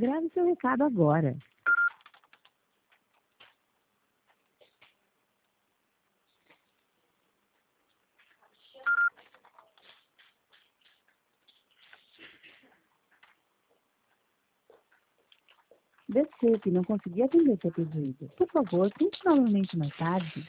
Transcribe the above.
Grave seu recado agora. Desculpe, não consegui atender seu pedido. Por favor, tente novamente mais tarde.